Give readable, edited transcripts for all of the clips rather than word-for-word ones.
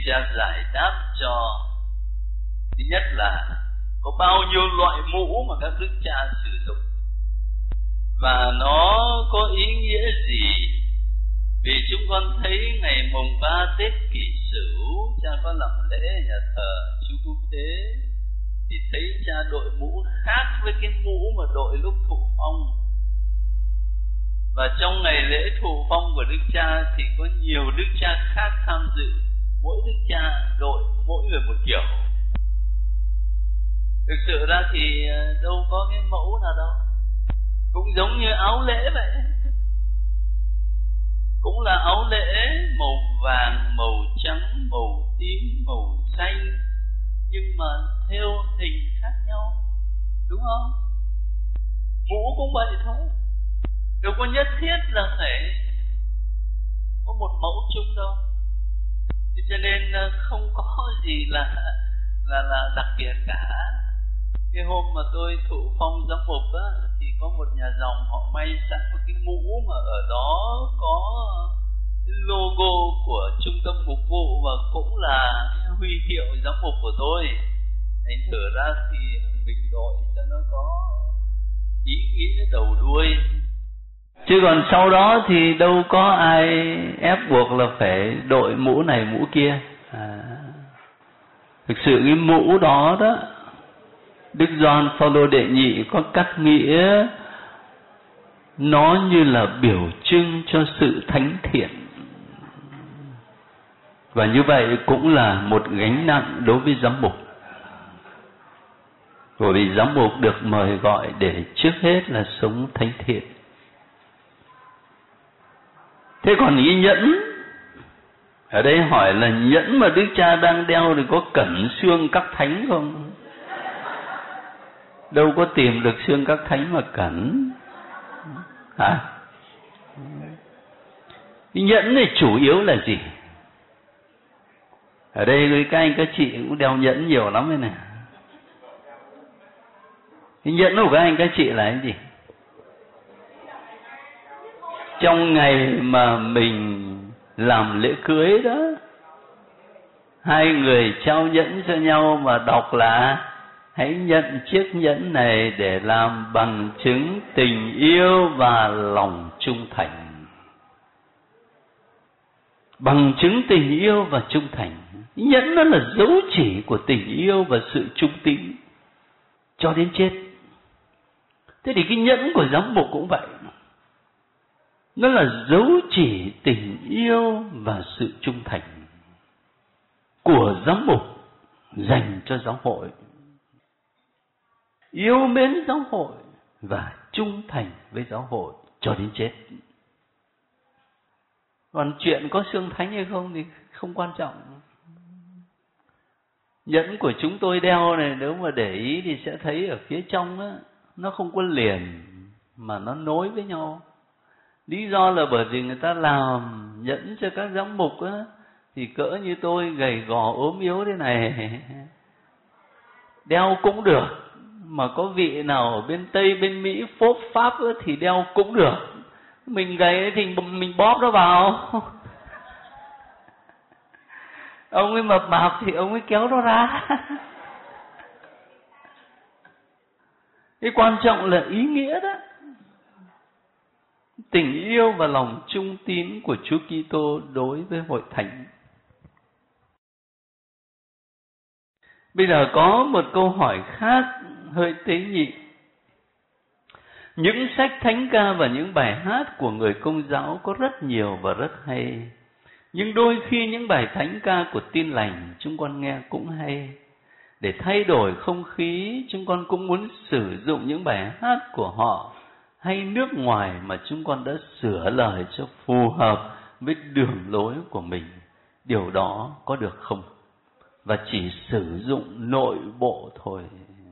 Cha giải đáp cho. Thứ nhất là có bao nhiêu loại mũ mà các đức cha sử dụng và nó có ý nghĩa gì. Vì chúng con thấy ngày mùng 3 Tết Kỷ Sửu cha có làm lễ ở nhà thờ Chú Quốc Tế, thì thấy cha đội mũ khác với cái mũ mà đội lúc thụ phong. Và trong ngày lễ thụ phong của đức cha thì có nhiều đức cha khác tham dự, mỗi đức cha đội mỗi người một kiểu. Thực sự ra thì đâu có cái mẫu nào đâu, cũng giống như áo lễ vậy, cũng là áo lễ màu vàng, màu trắng, màu tím, màu xanh, nhưng mà theo hình khác nhau, đúng không? Mũ cũng vậy thôi, đâu có nhất thiết là phải có một mẫu chung đâu. Cho nên không có gì là đặc biệt cả. Cái hôm mà tôi thụ phong giám mục á, thì có một nhà dòng họ may sẵn một cái mũ mà ở đó có cái logo của trung tâm mục vụ và cũng là huy hiệu giám mục của tôi. Thành thử ra thì mình đội cho nó có ý nghĩa đầu đuôi. Chứ còn sau đó thì đâu có ai ép buộc là phải đội mũ này mũ kia. Thực sự cái mũ đó đó, Đức Gioan Phaolô đệ nhị có cắt nghĩa nó như là biểu trưng cho sự thánh thiện. Và như vậy cũng là một gánh nặng đối với giám mục. Bởi vì giám mục được mời gọi để trước hết là sống thánh thiện. Thế còn cái nhẫn, ở đây hỏi là nhẫn mà Đức Cha đang đeo thì có cẩn xương các thánh không? Đâu có tìm được xương các thánh mà cẩn. Hả? Cái nhẫn này chủ yếu là gì? Ở đây các anh các chị cũng đeo nhẫn nhiều lắm đây này. Cái nhẫn của các anh các chị là cái gì? Trong ngày mà mình làm lễ cưới đó, hai người trao nhẫn cho nhau mà đọc là hãy nhận chiếc nhẫn này để làm bằng chứng tình yêu và lòng trung thành. Bằng chứng tình yêu và trung thành. Nhẫn nó là dấu chỉ của tình yêu và sự trung tín cho đến chết. Thế thì cái nhẫn của giám mục cũng vậy. Nó là dấu chỉ tình yêu và sự trung thành của giám mục dành cho giáo hội. Yêu mến giáo hội và trung thành với giáo hội cho đến chết. Còn chuyện có xương thánh hay không thì không quan trọng. Nhẫn của chúng tôi đeo này, nếu mà để ý thì sẽ thấy ở phía trong á, nó không có liền mà nó nối với nhau. Lý do là bởi vì người ta làm nhẫn cho các giám mục á, thì cỡ như tôi gầy gò ốm yếu thế này đeo cũng được, mà có vị nào ở bên Tây bên Mỹ phốp Pháp á, thì đeo cũng được. Mình gầy thì mình bóp nó vào. Ông ấy mập mạp thì ông ấy kéo nó ra. Cái quan trọng là ý nghĩa đó. Tình yêu và lòng trung tín của Chúa Kitô đối với hội thánh. Bây giờ có một câu hỏi khác hơi tế nhị. Những sách thánh ca và những bài hát của người Công giáo có rất nhiều và rất hay. Nhưng đôi khi những bài thánh ca của Tin Lành chúng con nghe cũng hay. Để thay đổi không khí, chúng con cũng muốn sử dụng những bài hát của họ hay nước ngoài mà chúng con đã sửa lời cho phù hợp với đường lối của mình. Điều đó có được không? Và chỉ sử dụng nội bộ thôi.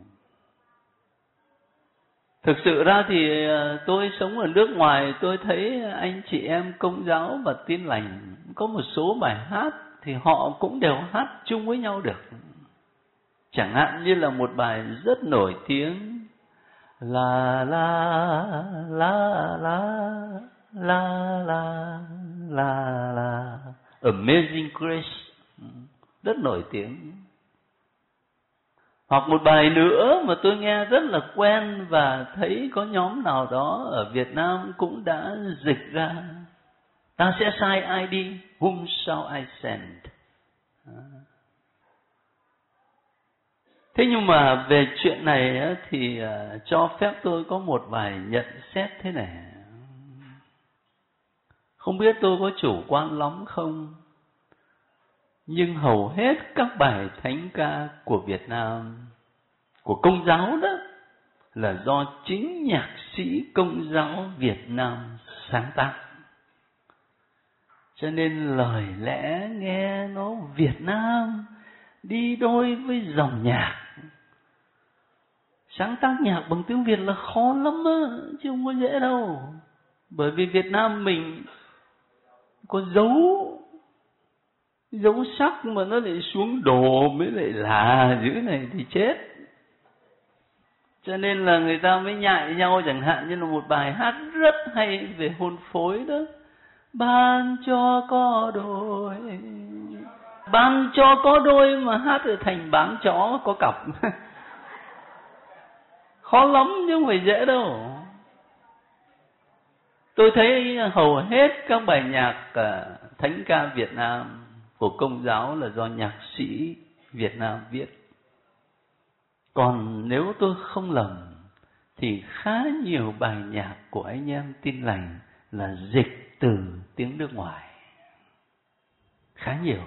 Thực sự ra thì tôi sống ở nước ngoài, tôi thấy anh chị em Công giáo và Tin Lành có một số bài hát thì họ cũng đều hát chung với nhau được. Chẳng hạn như là một bài rất nổi tiếng, la la la la la la la la Amazing Grace. rất nổi tiếng. Hoặc một bài nữa mà tôi nghe rất là quen và thấy có nhóm nào đó ở Việt Nam cũng đã dịch ra: ta sẽ sai ai đi, whom shall I send? Thế nhưng mà về chuyện này thì cho phép tôi có một vài nhận xét thế này. Không biết tôi có chủ quan lắm không, nhưng hầu hết các bài thánh ca của Việt Nam, của Công giáo đó, là do chính nhạc sĩ Công giáo Việt Nam sáng tác. Cho nên lời lẽ nghe nó Việt Nam, đi đôi với dòng nhạc. Sáng tác nhạc bằng tiếng Việt là khó lắm á, chứ không có dễ đâu. Bởi vì Việt Nam mình có dấu sắc mà nó lại xuống đồ mới lại là dữ này thì chết. Cho nên là người ta mới nhại nhau, chẳng hạn như là một bài hát rất hay về hôn phối đó: ban cho có đôi. Ban cho có đôi mà hát được thành bán chó có cặp. Khó lắm chứ không phải dễ đâu. Tôi thấy hầu hết các bài nhạc thánh ca Việt Nam của Công giáo là do nhạc sĩ Việt Nam viết. Còn nếu tôi không lầm thì khá nhiều bài nhạc của anh em Tin Lành là dịch từ tiếng nước ngoài. Khá nhiều.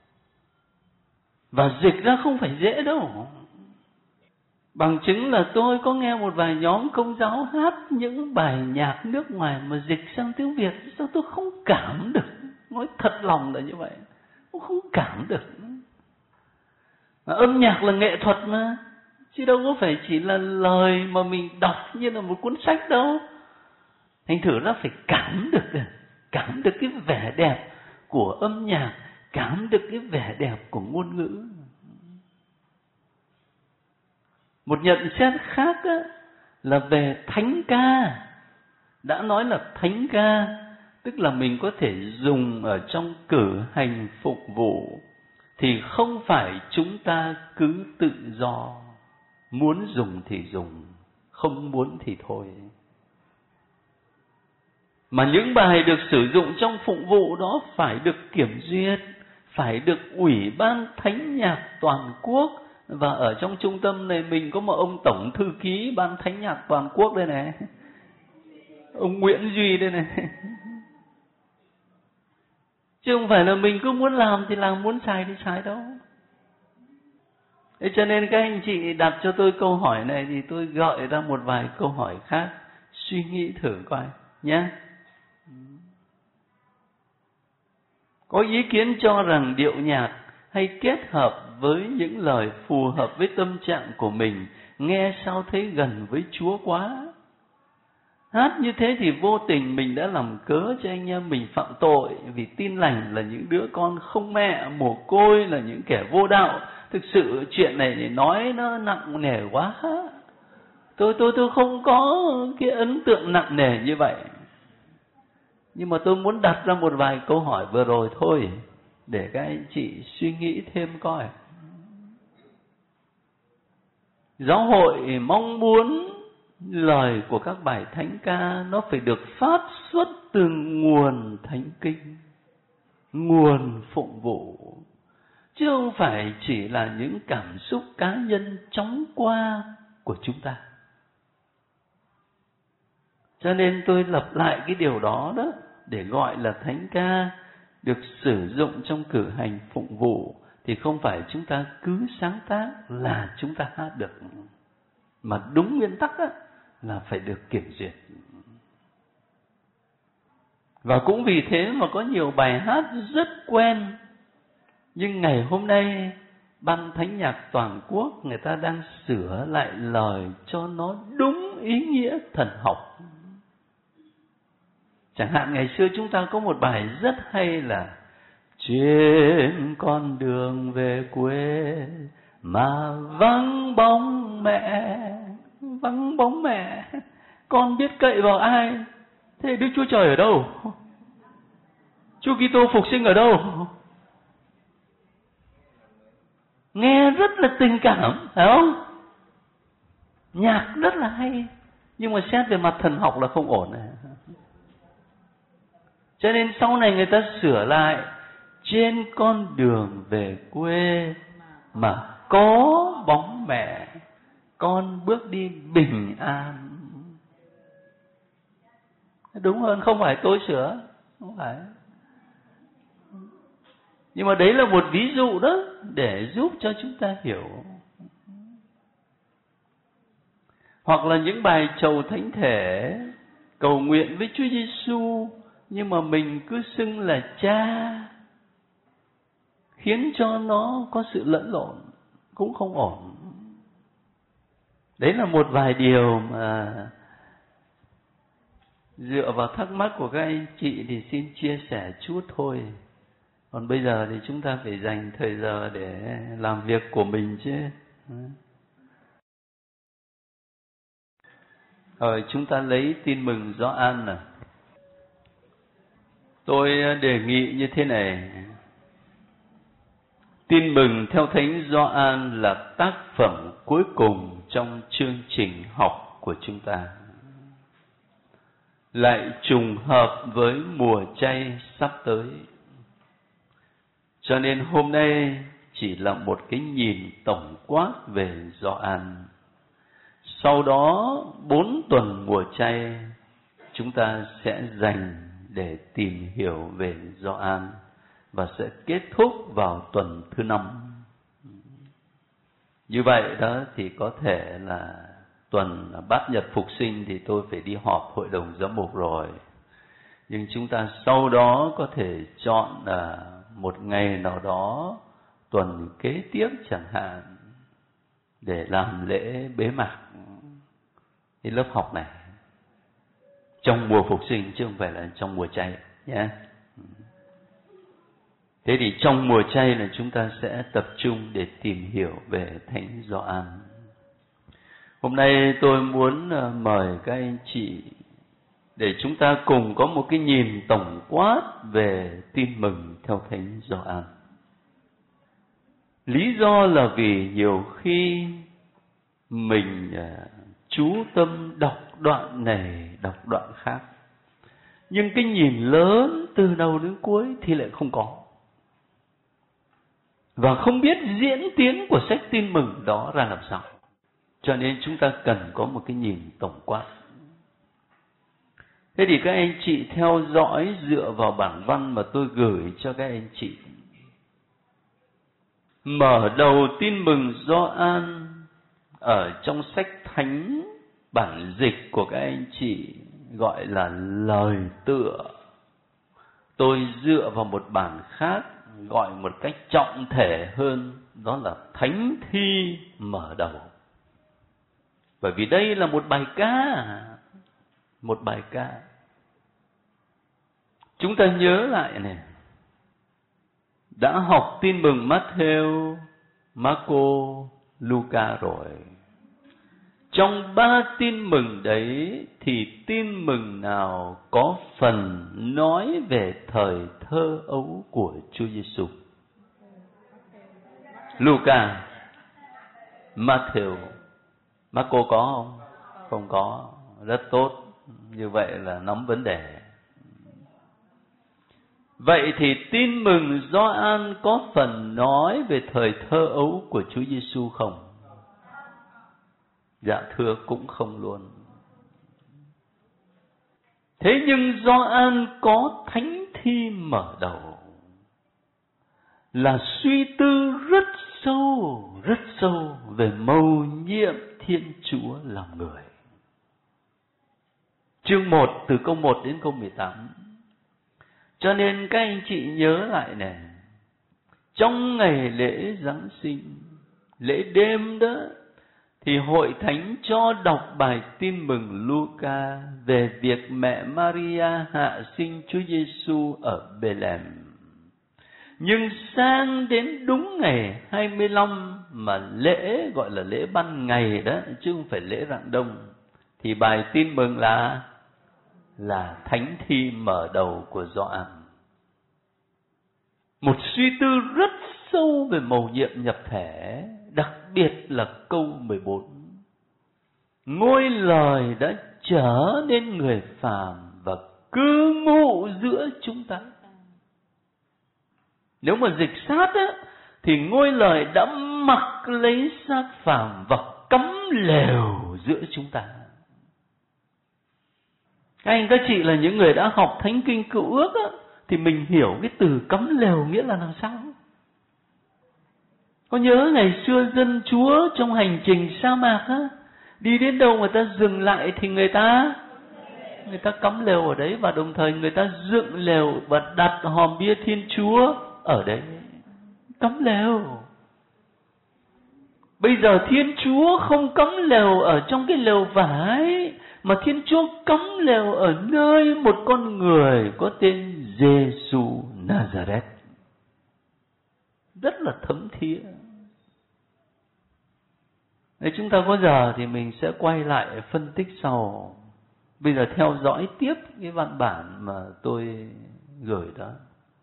Và dịch ra không phải dễ đâu. Bằng chứng là tôi có nghe một vài nhóm Công giáo hát những bài nhạc nước ngoài mà dịch sang tiếng Việt, sao tôi không cảm được. Nói thật lòng là như vậy, tôi không cảm được. Âm nhạc là nghệ thuật mà, chứ đâu có phải chỉ là lời mà mình đọc như là một cuốn sách đâu. Thành thử nó phải cảm được cái vẻ đẹp của âm nhạc, cảm được cái vẻ đẹp của ngôn ngữ. Một nhận xét khác là về thánh ca. Đã nói là thánh ca, tức là mình có thể dùng ở trong cử hành phục vụ, thì không phải chúng ta cứ tự do, muốn dùng thì dùng, không muốn thì thôi. Mà những bài được sử dụng trong phục vụ đó phải được kiểm duyệt, phải được Ủy ban Thánh nhạc toàn quốc. Và ở trong trung tâm này mình có một ông tổng thư ký ban Thánh nhạc toàn quốc đây này, ông Nguyễn Duy đây này. Chứ không phải là mình cứ muốn làm thì làm, muốn xài thì xài đâu. Thế cho nên các anh chị đặt cho tôi câu hỏi này thì tôi gợi ra một vài câu hỏi khác, suy nghĩ thử coi nhé. Có ý kiến cho rằng điệu nhạc hay kết hợp với những lời phù hợp với tâm trạng của mình, nghe sao thấy gần với Chúa quá. Hát như thế thì vô tình mình đã làm cớ cho anh em mình phạm tội, vì Tin Lành là những đứa con không mẹ, mồ côi, là những kẻ vô đạo. Thực sự chuyện này để nói nó nặng nề quá. Tôi không có cái ấn tượng nặng nề như vậy. Nhưng mà tôi muốn đặt ra một vài câu hỏi vừa rồi thôi, để các anh chị suy nghĩ thêm coi. Giáo hội mong muốn lời của các bài thánh ca nó phải được phát xuất từ nguồn thánh kinh, nguồn phụng vụ, chứ không phải chỉ là những cảm xúc cá nhân chóng qua của chúng ta. Cho nên tôi lặp lại cái điều đó đó, để gọi là thánh ca được sử dụng trong cử hành phụng vụ thì không phải chúng ta cứ sáng tác là chúng ta hát được, mà đúng nguyên tắc là phải được kiểm duyệt. Và cũng vì thế mà có nhiều bài hát rất quen, nhưng ngày hôm nay ban Thánh nhạc toàn quốc người ta đang sửa lại lời cho nó đúng ý nghĩa thần học. Chẳng hạn ngày xưa chúng ta có một bài rất hay là: trên con đường về quê mà vắng bóng mẹ, con biết cậy vào ai? Thế Đức Chúa Trời ở đâu? Chúa Kitô phục sinh ở đâu? nghe rất là tình cảm, phải không? Nhạc rất là hay, nhưng mà xét về mặt thần học là không ổn này. Cho nên sau này người ta sửa lại: trên con đường về quê mà có bóng mẹ, con bước đi bình an. Đúng hơn, không phải tôi sửa, không phải. Nhưng mà đấy là một ví dụ đó, để giúp cho chúng ta hiểu. Hoặc là những bài chầu thánh thể, cầu nguyện với Chúa Giêsu, nhưng mà mình cứ xưng là Cha, khiến cho nó có sự lẫn lộn, cũng không ổn. Đấy là một vài điều mà dựa vào thắc mắc của các anh chị thì xin chia sẻ chút thôi. Còn bây giờ thì chúng ta phải dành thời giờ để làm việc của mình chứ. Rồi chúng ta lấy tin mừng Gioan nào. Tôi đề nghị như thế này: tin mừng theo Thánh Gioan là tác phẩm cuối cùng trong chương trình học của chúng ta, lại trùng hợp với mùa chay sắp tới. Cho nên hôm nay chỉ là một cái nhìn tổng quát về Gioan. Sau đó 4 tuần mùa chay chúng ta sẽ dành để tìm hiểu về Gioan và sẽ kết thúc vào tuần thứ 5. Như vậy đó thì có thể là tuần Bát Nhật Phục Sinh thì tôi phải đi họp hội đồng giám mục rồi. Nhưng chúng ta sau đó có thể chọn một ngày nào đó tuần kế tiếp chẳng hạn để làm lễ bế mạc cái lớp học này trong mùa Phục Sinh chứ không phải là trong mùa chay nhé. Thế thì trong mùa chay là chúng ta sẽ tập trung để tìm hiểu về Thánh Gioan. Hôm nay tôi muốn mời các anh chị để chúng ta cùng có một cái nhìn tổng quát về tin mừng theo Thánh Gioan. Lý do là vì nhiều khi mình chú tâm đọc đoạn này, đọc đoạn khác, nhưng cái nhìn lớn từ đầu đến cuối thì lại không có. Và không biết diễn tiến của sách tin mừng đó ra làm sao. Cho nên chúng ta cần có một cái nhìn tổng quát. Thế thì các anh chị theo dõi dựa vào bản văn mà tôi gửi cho các anh chị. Mở đầu tin mừng Gioan ở trong sách thánh bản dịch của các anh chị gọi là lời tựa. Tôi dựa vào một bản khác gọi một cách trọng thể hơn, đó là thánh thi mở đầu. Bởi vì đây là một bài ca, một bài ca. Chúng ta nhớ lại này, đã học tin mừng Matthew, Marco, Luca rồi. Trong 3 tin mừng đấy thì tin mừng nào có phần nói về thời thơ ấu của Chúa Giêsu? Luca, Matthew, Marco có không? Không có. Rất tốt. Như vậy là nắm vấn đề. Vậy thì tin mừng Gioan có phần nói về thời thơ ấu của Chúa Giêsu không? Dạ thưa, cũng không luôn. Thế nhưng Gioan có thánh thi mở đầu là suy tư rất sâu về mầu nhiệm Thiên Chúa làm người. Chương 1 từ câu 1 đến câu 18. Cho nên các anh chị nhớ lại này, trong ngày lễ Giáng sinh, lễ đêm đó, thì hội thánh cho đọc bài tin mừng Luca về việc mẹ Maria hạ sinh Chúa Giêsu ở Bethlehem. Nhưng sang đến đúng ngày 25 mà lễ gọi là lễ ban ngày đó, chứ không phải lễ rạng đông, thì bài tin mừng là thánh thi mở đầu của Gioan. Một suy tư rất sâu về mầu nhiệm nhập thể, đặc biệt là câu 14. Ngôi lời đã trở nên người phàm và cư ngụ giữa chúng ta. Nếu mà dịch sát á, thì ngôi lời đã mặc lấy xác phàm và cắm lều giữa chúng ta. Các anh các chị là những người đã học Thánh Kinh Cựu Ước á, thì mình hiểu cái từ cắm lều nghĩa là làm sao. Có nhớ ngày xưa dân Chúa trong hành trình sa mạc á, đi đến đâu người ta dừng lại thì người ta cắm lều ở đấy, và đồng thời người ta dựng lều và đặt hòm bia Thiên Chúa ở đấy. Cắm lều. Bây giờ Thiên Chúa không cắm lều ở trong cái lều vải, mà Thiên Chúa cắm lều ở nơi một con người có tên Giê-xu Nazareth. Rất là thấm thía. Nếu chúng ta có giờ thì mình sẽ quay lại phân tích sau. Bây giờ theo dõi tiếp cái văn bản mà tôi gửi đó.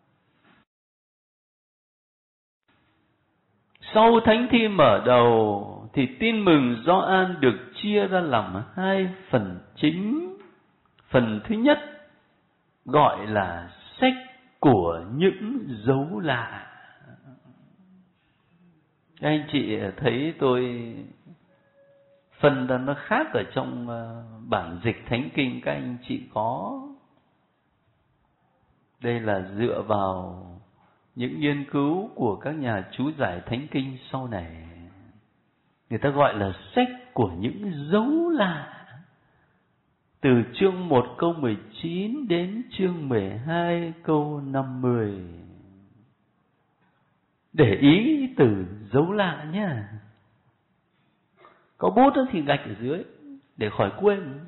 Sau thánh thi mở đầu thì tin mừng Gioan được chia ra làm hai phần chính. Phần thứ nhất gọi là sách của những dấu lạ. Các anh chị thấy tôi phần đó nó khác ở trong bản dịch Thánh Kinh các anh chị có. Đây là dựa vào những nghiên cứu của các nhà chú giải Thánh Kinh sau này. Người ta gọi là sách của những dấu lạ. Từ chương 1 câu 19 đến chương 12 câu 50. Để ý từ dấu lạ nhá. Có bút đó thì gạch ở dưới để khỏi quên.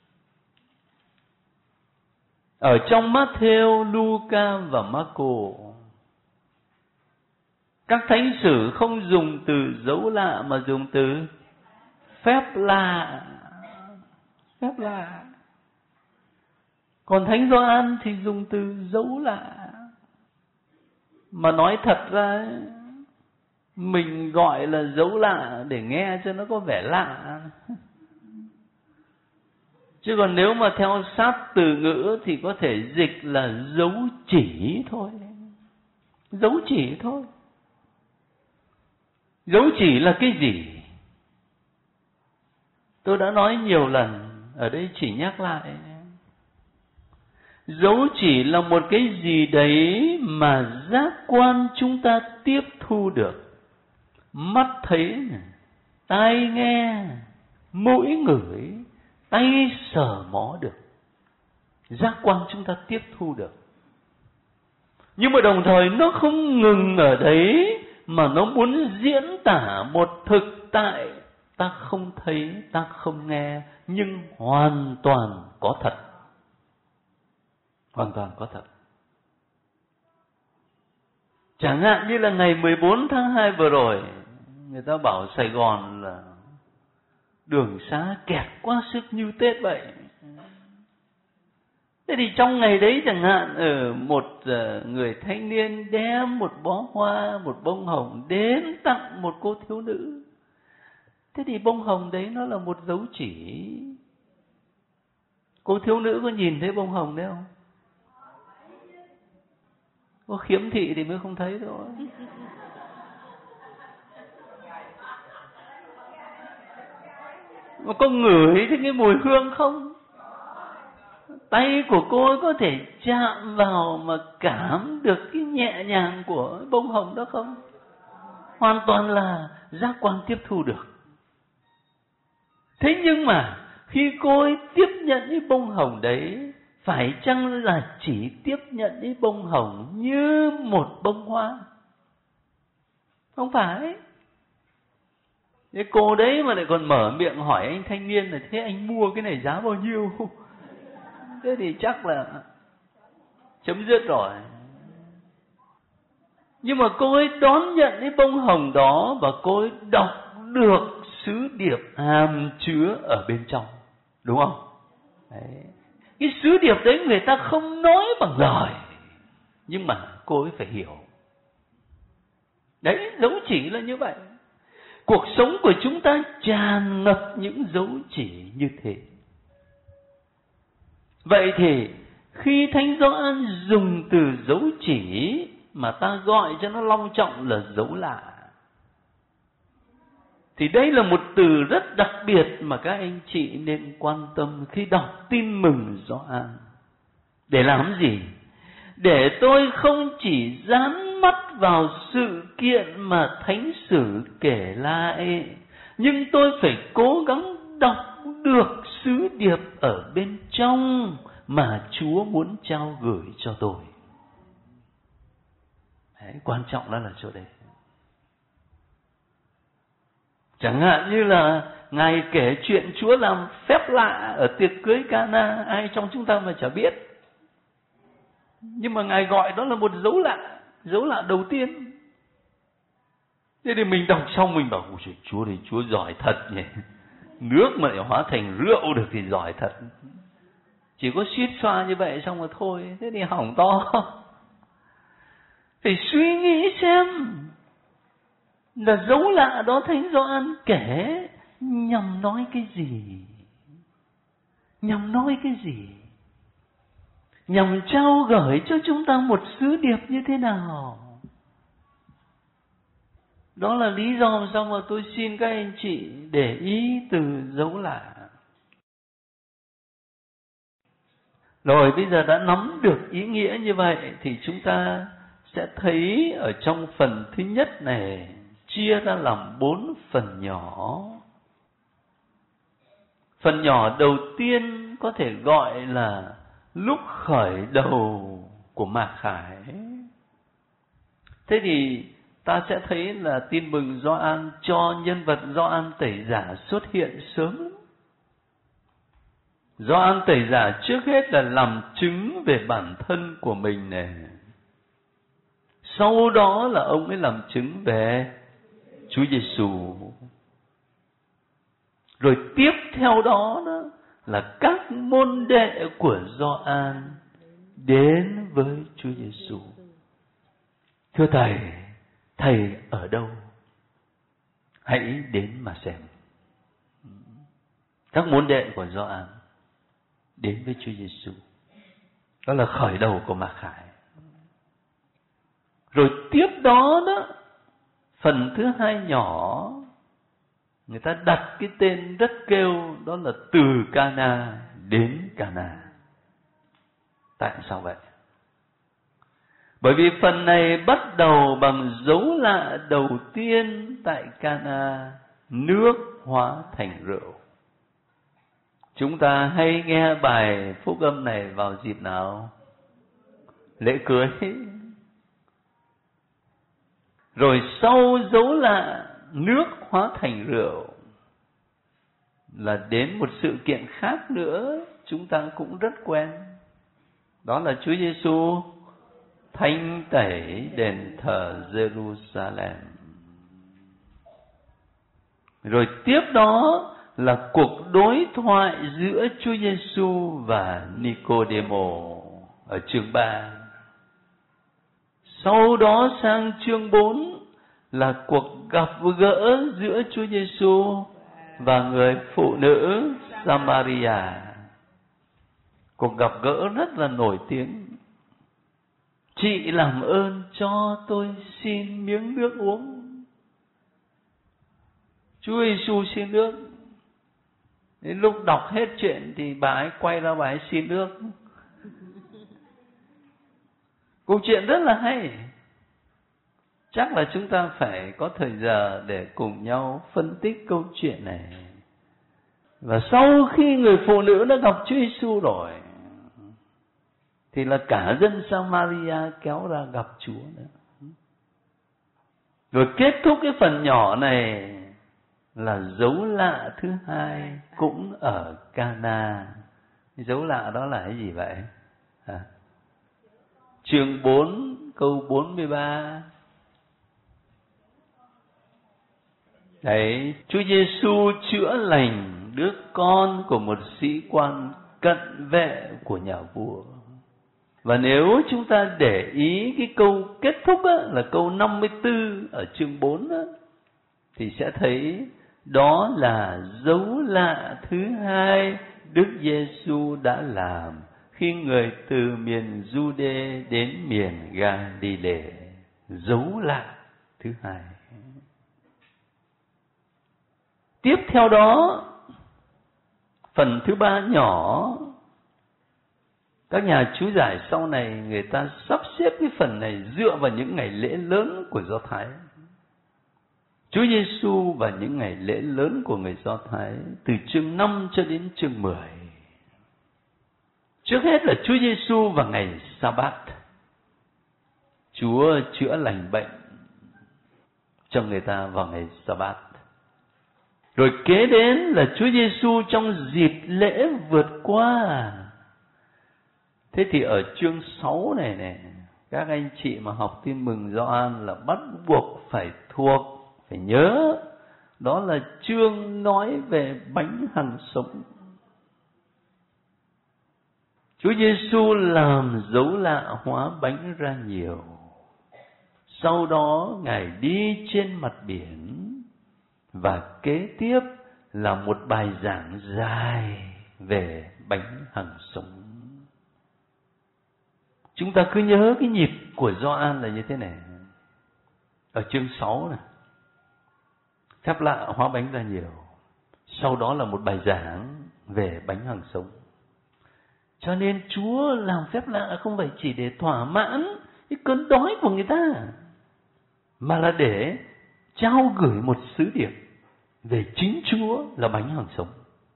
Ở trong Matthew, Luca và Marco, các thánh sử không dùng từ dấu lạ mà dùng từ phép lạ. Phép lạ. Còn Thánh Gioan thì dùng từ dấu lạ. Mà nói thật ra mình gọi là dấu lạ để nghe cho nó có vẻ lạ. Chứ còn nếu mà theo sát từ ngữ thì có thể dịch là dấu chỉ thôi. Dấu chỉ thôi. Dấu chỉ là cái gì? Tôi đã nói nhiều lần, ở đây chỉ nhắc lại. Dấu chỉ là một cái gì đấy mà giác quan chúng ta tiếp thu được. Mắt thấy, tai nghe, mũi ngửi, tay sờ mó được. Giác quan chúng ta tiếp thu được. Nhưng mà đồng thời nó không ngừng ở đấy, mà nó muốn diễn tả một thực tại ta không thấy, ta không nghe, nhưng hoàn toàn có thật. Hoàn toàn có thật. Chẳng hạn như là ngày 14 tháng 2 vừa rồi, người ta bảo Sài Gòn là đường xá kẹt quá sức như Tết vậy. Thế thì trong ngày đấy chẳng hạn, ở một người thanh niên đem một bó hoa, một bông hồng đến tặng một cô thiếu nữ. Thế thì bông hồng đấy nó là một dấu chỉ. Cô thiếu nữ có nhìn thấy bông hồng đấy không? Có khiếm thị thì mới không thấy thôi. Mà có ngửi thấy cái mùi hương không? Tay của cô ấy có thể chạm vào mà cảm được cái nhẹ nhàng của bông hồng đó không? Hoàn toàn là giác quan tiếp thu được. Thế nhưng mà khi cô ấy tiếp nhận cái bông hồng đấy, phải chăng là chỉ tiếp nhận cái bông hồng như một bông hoa? Không phải. Thế cô đấy mà lại còn mở miệng hỏi anh thanh niên là thế anh mua cái này giá bao nhiêu? Thế thì chắc là chấm dứt rồi. Nhưng mà cô ấy đón nhận cái bông hồng đó và cô ấy đọc được sứ điệp hàm chứa ở bên trong. Đúng không? Đấy. Cái sứ điệp đấy người ta không nói bằng lời, nhưng mà cô ấy phải hiểu. Đấy, dấu chỉ là như vậy. Cuộc sống của chúng ta tràn ngập những dấu chỉ như thế. Vậy thì khi Thánh Gioan dùng từ dấu chỉ mà ta gọi cho nó long trọng là dấu lạ, thì đây là một từ rất đặc biệt mà các anh chị nên quan tâm khi đọc tin mừng Gioan. Để làm gì? Để tôi không chỉ dán mắt vào sự kiện mà thánh sử kể lại, nhưng tôi phải cố gắng đọc được sứ điệp ở bên trong mà Chúa muốn trao gửi cho tôi. Đấy, quan trọng đó là chỗ đây. Chẳng hạn như là Ngài kể chuyện Chúa làm phép lạ ở tiệc cưới Cana, ai trong chúng ta mà chả biết. Nhưng mà Ngài gọi đó là một dấu lạ đầu tiên. Thế thì mình đọc xong mình bảo, Chúa này Chúa giỏi thật nhỉ. Nước mà lại hóa thành rượu được thì giỏi thật. Chỉ có suýt xoa như vậy xong rồi thôi, thế thì hỏng to. Phải suy nghĩ xem là dấu lạ đó Thánh Gioan kể nhằm nói cái gì? Nhằm nói cái gì? Nhằm trao gửi cho chúng ta một sứ điệp như thế nào? Đó là lý do sao mà tôi xin các anh chị để ý từ dấu lạ. Rồi bây giờ đã nắm được ý nghĩa như vậy thì chúng ta sẽ thấy ở trong phần thứ nhất này chia ra làm 4 phần nhỏ. Phần nhỏ đầu tiên có thể gọi là lúc khởi đầu của Mạc Khải. Thế thì ta sẽ thấy là tin mừng Gioan cho nhân vật Gioan Tẩy Giả xuất hiện sớm. Gioan Tẩy Giả trước hết là làm chứng về bản thân của mình này. Sau đó là ông ấy làm chứng về Chúa Giêsu. Rồi tiếp theo đó là các môn đệ của Gioan đến với Chúa Giêsu. Thưa Thầy, Thầy ở đâu? Hãy đến mà xem. Các môn đệ của Gioan đến với Chúa Giêsu. Đó là khởi đầu của Mạc Khải. Rồi tiếp đó phần thứ hai nhỏ, người ta đặt cái tên rất kêu, đó là từ Cana đến Cana. Tại sao vậy? Bởi vì phần này bắt đầu bằng dấu lạ đầu tiên tại Cana, nước hóa thành rượu. Chúng ta hay nghe bài phúc âm này vào dịp nào? Lễ cưới. Rồi sau dấu lạ nước hóa thành rượu là đến một sự kiện khác nữa chúng ta cũng rất quen. Đó là Chúa Giêsu thanh tẩy đền thờ Jerusalem. Rồi tiếp đó là cuộc đối thoại giữa Chúa Giêsu và Nicodemo ở chương 3. Sau đó sang chương 4 là cuộc gặp gỡ giữa Chúa Giêsu và người phụ nữ Samaria. Cuộc gặp gỡ rất là nổi tiếng. Chị làm ơn cho tôi xin miếng nước uống. Chúa Giêsu xin nước. Đến lúc đọc hết chuyện thì bà ấy quay ra bà ấy xin nước. Câu chuyện rất là hay. Chắc là chúng ta phải có thời giờ để cùng nhau phân tích câu chuyện này. Và sau khi người phụ nữ đã gặp Chúa Giêsu rồi thì là cả dân Samaria kéo ra gặp Chúa nữa. Rồi kết thúc cái phần nhỏ này là dấu lạ thứ hai cũng ở Cana. Dấu lạ đó là cái gì vậy? Chương 4 câu 43. Đấy, Chúa Giêsu chữa lành đứa con của một sĩ quan cận vệ của nhà vua. Và nếu chúng ta để ý cái câu kết thúc á, là câu 54 ở chương 4 á, thì sẽ thấy đó là dấu lạ thứ hai Đức Giêsu đã làm khi người từ miền Giu-đê đến miền Ga-li-lệ. Dấu lạ thứ hai. Tiếp theo đó, phần thứ ba nhỏ, các nhà chú giải sau này người ta sắp xếp cái phần này dựa vào những ngày lễ lớn của Do Thái. Chúa Giêsu và những ngày lễ lớn của người Do Thái từ chương 5 cho đến chương 10. Trước hết là Chúa Giêsu vào ngày Sa-bát. Chúa chữa lành bệnh cho người ta vào ngày Sa-bát. Rồi kế đến là Chúa Giêsu trong dịp lễ vượt qua. Thế thì ở chương 6 này, các anh chị mà học Tin mừng Gioan là bắt buộc phải thuộc, phải nhớ. Đó là chương nói về bánh hằng sống. Chúa Giêsu làm dấu lạ hóa bánh ra nhiều. Sau đó Ngài đi trên mặt biển. Và kế tiếp là một bài giảng dài về bánh hằng sống. Chúng ta cứ nhớ cái nhịp của Gioan là như thế này. Ở chương 6 này, phép lạ hóa bánh ra nhiều. Sau đó là một bài giảng về bánh hằng sống. Cho nên Chúa làm phép lạ không phải chỉ để thỏa mãn cái cơn đói của người ta, mà là để trao gửi một sứ điệp về chính Chúa là bánh hằng sống.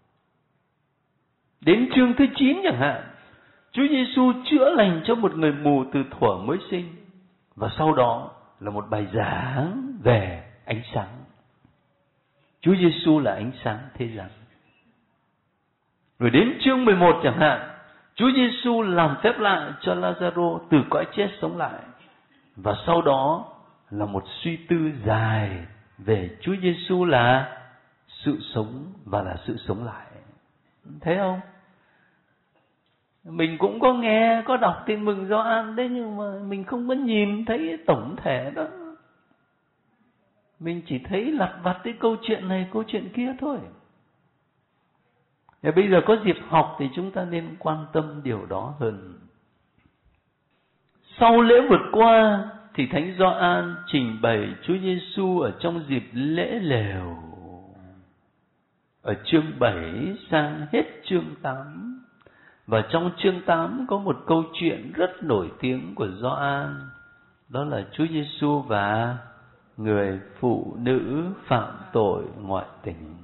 Đến chương thứ 9 chẳng hạn, Chúa Giêsu chữa lành cho một người mù từ thuở mới sinh. Và sau đó là một bài giảng về ánh sáng. Chúa Giêsu là ánh sáng thế gian. Rồi đến chương 11 chẳng hạn, Chúa Giêsu làm phép lạ cho Lazaro từ cõi chết sống lại. Và sau đó là một suy tư dài về Chúa Giêsu là sự sống và là sự sống lại. Thấy không? Mình cũng có nghe, có đọc Tin mừng Gioan đấy, nhưng mà mình không có nhìn thấy tổng thể đó. Mình chỉ thấy lặt vặt cái câu chuyện này, câu chuyện kia thôi. Và bây giờ có dịp học thì chúng ta nên quan tâm điều đó hơn. Sau lễ vượt qua thì Thánh Gioan trình bày Chúa Giêsu ở trong dịp lễ lều. Ở chương 7 sang hết chương 8. Và trong chương 8 có một câu chuyện rất nổi tiếng của Gioan. Đó là Chúa Giêsu và người phụ nữ phạm tội ngoại tình.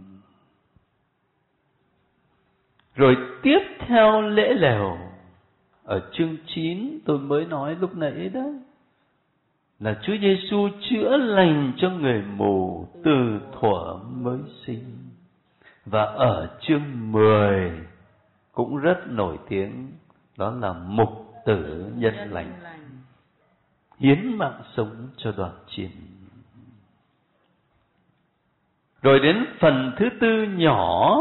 Rồi tiếp theo lễ lều, ở chương 9 tôi mới nói lúc nãy đó, là Chúa Giêsu chữa lành cho người mù từ thuở mới sinh. Và ở chương 10 cũng rất nổi tiếng, đó là mục tử nhân lành, hiến mạng sống cho đoàn chiến. Rồi đến phần thứ tư nhỏ,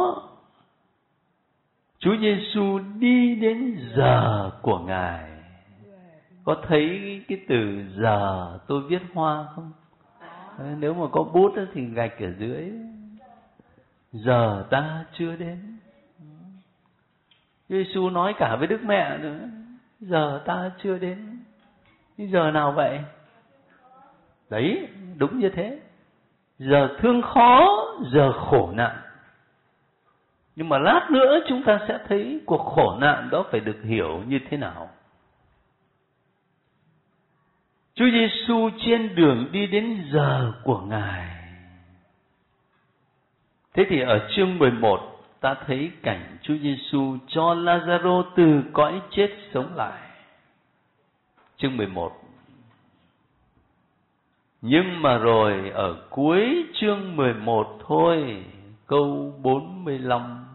Chúa Giêsu đi đến giờ của Ngài. Có thấy cái từ giờ tôi viết hoa không? Nếu mà có bút thì gạch ở dưới. Giờ ta chưa đến. Chúa Giêsu nói cả với Đức Mẹ nữa. Giờ ta chưa đến. Cái giờ nào vậy? Đấy, đúng như thế. Giờ thương khó, giờ khổ nạn. Nhưng mà lát nữa chúng ta sẽ thấy cuộc khổ nạn đó phải được hiểu như thế nào. Chúa Giêsu trên đường đi đến giờ của Ngài. Thế thì ở chương 11 ta thấy cảnh Chúa Giêsu cho Lazaro từ cõi chết sống lại. Chương 11. Nhưng mà rồi ở cuối chương 11 thôi, câu 45,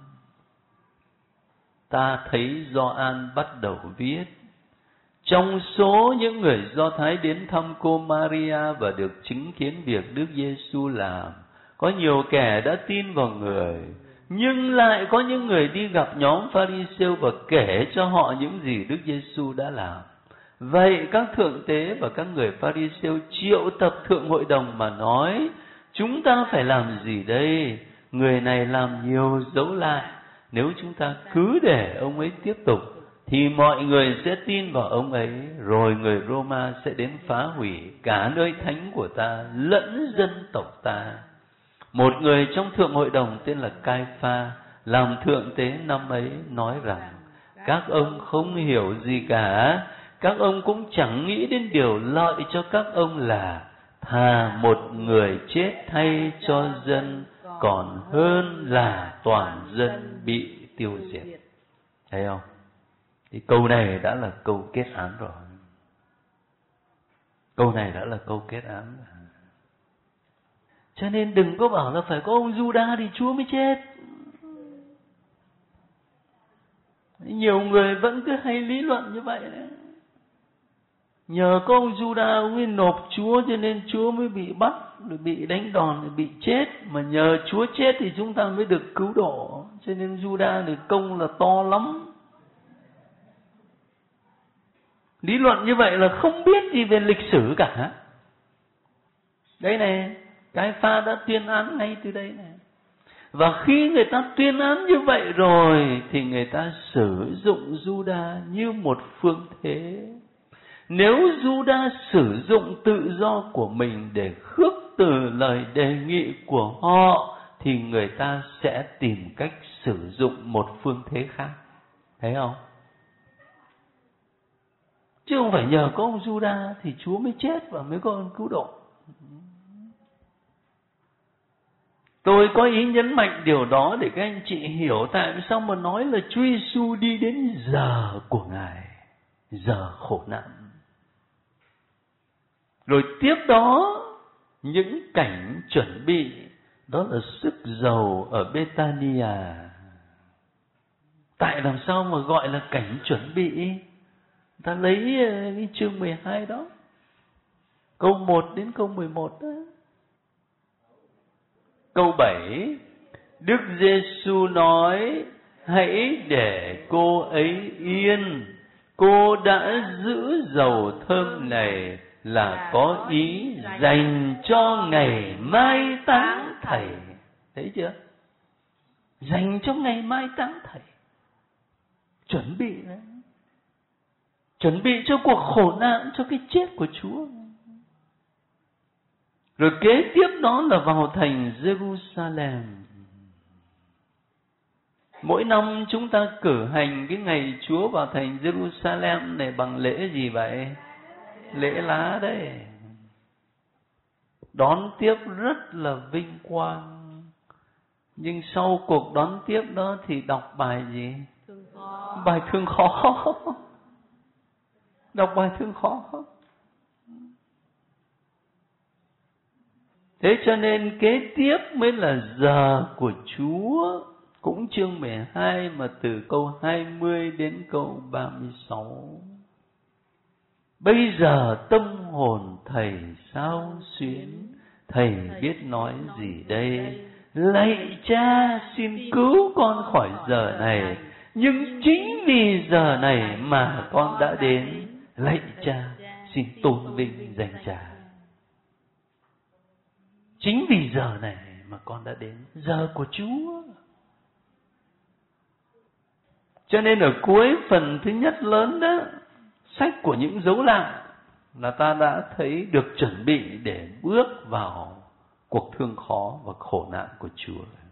ta thấy Gioan bắt đầu viết: trong số những người Do Thái đến thăm cô Maria và được chứng kiến việc Đức Giêsu làm, có nhiều kẻ đã tin vào người, Nhưng lại có những người đi gặp nhóm Pha-ri-siêu và kể cho họ những gì Đức Giêsu đã làm. Vậy các thượng tế và các người Pha-ri-siêu triệu tập thượng hội đồng mà nói: chúng ta phải làm gì đây? Người này làm nhiều dấu lạ. Nếu chúng ta cứ để ông ấy tiếp tục thì mọi người sẽ tin vào ông ấy, rồi người Roma sẽ đến phá hủy cả nơi thánh của ta lẫn dân tộc ta. Một người trong thượng hội đồng tên là Cai-pha, làm thượng tế năm ấy, nói rằng: các ông không hiểu gì cả, các ông cũng chẳng nghĩ đến điều lợi cho các ông là thà một người chết thay cho dân còn hơn là toàn dân bị tiêu diệt. Thấy không? Thì câu này đã là câu kết án rồi. Câu này đã là câu kết án rồi. Cho nên đừng có bảo là phải có ông Giu-đa thì Chúa mới chết. Nhiều người vẫn cứ hay lý luận như vậy đấy. Nhờ có ông Giu-đa ông ấy nộp Chúa cho nên Chúa mới bị bắt, rồi bị đánh đòn, rồi bị chết. Mà nhờ Chúa chết thì chúng ta mới được cứu độ. Cho nên Giu-đa thì công là to lắm. Lý luận như vậy là không biết gì về lịch sử cả. Đây này, Cai-pha đã tuyên án ngay từ đây này. Và khi người ta tuyên án như vậy rồi thì người ta sử dụng Giu-đa như một phương thế. Nếu Giu-đa sử dụng tự do của mình để khước từ lời đề nghị của họ thì người ta sẽ tìm cách sử dụng một phương thế khác. Thấy không? Chứ không phải nhờ có ông Giu-đa thì Chúa mới chết và mới có ơn cứu độ. Tôi có ý nhấn mạnh điều đó để các anh chị hiểu tại sao mà nói là Chúa Giêsu đi đến giờ của Ngài, giờ khổ nạn. Rồi tiếp đó những cảnh chuẩn bị, đó là sức dầu ở Bethania. Tại làm sao mà gọi là cảnh chuẩn bị? Ta lấy cái chương 12 đó, câu 1 đến câu 11 đó. Câu 7, Đức Giêsu nói: hãy để cô ấy yên. Cô đã giữ dầu thơm này là có ý dành cho ngày mai táng thầy. Thấy chưa? Dành cho ngày mai táng thầy. Chuẩn bị đấy. Chuẩn bị cho cuộc khổ nạn, cho cái chết của Chúa. Rồi kế tiếp đó là vào thành Jerusalem. Mỗi năm chúng ta cử hành cái ngày Chúa vào thành Jerusalem này bằng lễ gì vậy? Lễ lá đấy. Đón tiếp rất là vinh quang. Nhưng sau cuộc đón tiếp đó thì đọc bài gì? Bài thương khó. Đọc bài thương khó. Thế cho nên kế tiếp mới là giờ của Chúa. Cũng chương 12 mà từ câu 20 đến câu 36. Bây giờ tâm hồn thầy xao xuyến, thầy biết nói gì đây? Lạy Cha, xin cứu con khỏi giờ này. Nhưng chính vì giờ này mà con đã đến. Lạy Cha, xin tôn vinh danh Cha. Chính vì giờ này mà con đã đến, giờ của Chúa. Cho nên ở cuối phần thứ nhất lớn đó, sách của những dấu lạ, là ta đã thấy được chuẩn bị để bước vào cuộc thương khó và khổ nạn của Chúa.